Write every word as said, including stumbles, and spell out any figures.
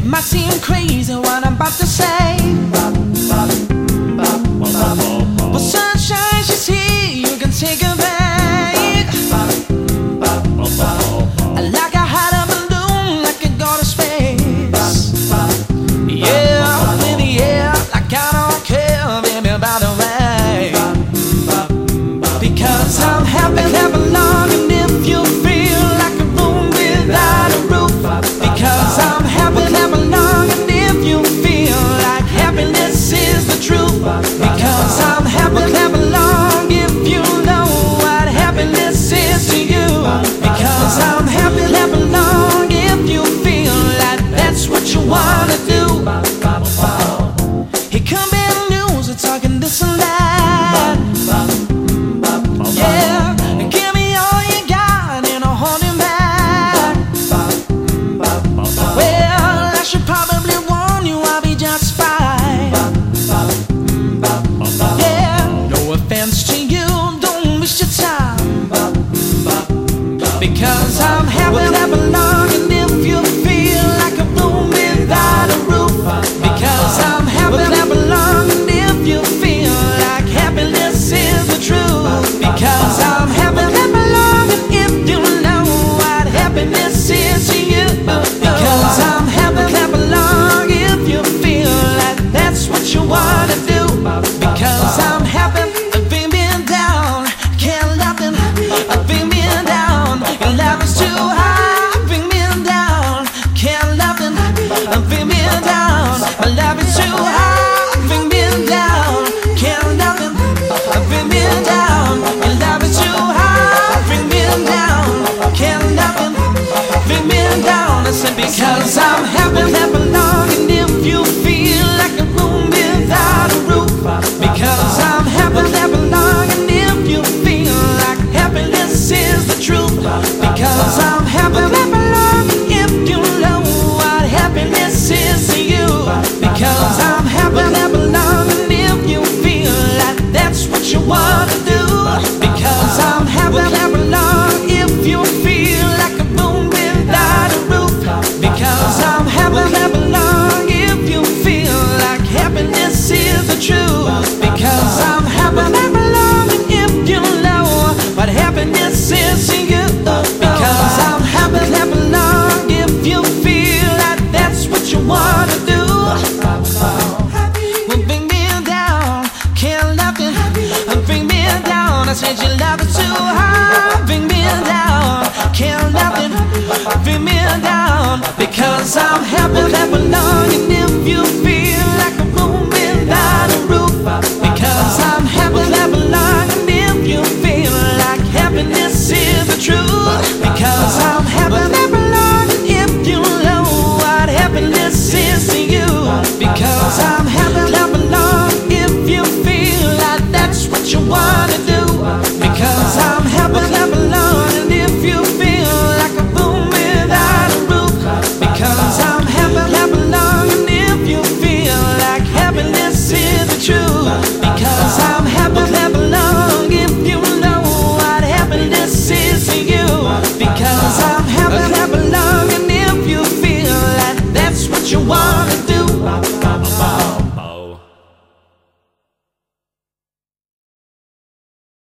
might seem crazy what I'm about to say, but sunshine, she's here, you can take her back. Like a hot air balloon, like it go to space. Yeah, in the air, like I don't care, baby, by the way. Because I'm happy, happy long, and if you feel like a room without a roof. Because I'm happy, happy long, and if you feel like happiness is the truth. Because I'm happy, happy long, if you know what happiness is to you. Because I'm happy, happy long, if you feel like that's what you wanna do. Here come bad news, we're talking this and that. Yeah, give me all you got and I'll hold you back. Well, I should probably warn you, I'll be just fine. Yeah, no offense to you, don't waste your time. Because I'm happy, happy long, and if you feel like a room without a roof. Because I'm happy, happy long, and if you feel like happiness is the truth. Because I'm happy, happy long, and if you know what happiness is to you. Because I'm happy, happy long, if you feel like that's what you wanna do. Because I'm happy, I've been down, can't nothing, I've been down, your love is too high, bring me down, can't nothing, bring me down, my love is too high, bring me down, can't nothing, bring me down, your love is too high, bring me down, can't nothing, bring me down. I said because I'm happy, happy long, and if you feel like a room without a roof. Because I'm happy, happy long, and if you feel like happiness is the truth. Because I'm happy, happy long, and if you know what happiness is to you. Because I'm happy, happy long, and if you feel like that's what you wanna do. Because I'm happy, happy long, if you feel like a room without a roof. Because I'm happy, happy long, if you feel like happiness is the truth. Because I'm happy, happy long, and if you know what happiness is to you. Because I'm happy, happy long, if you feel like that's what you wanna do. Well, bring me down, can't nothing, bring me down. I said your love is too high, bring me down, can't nothing, bring me down. Because I'm happy, happy long, and if you feel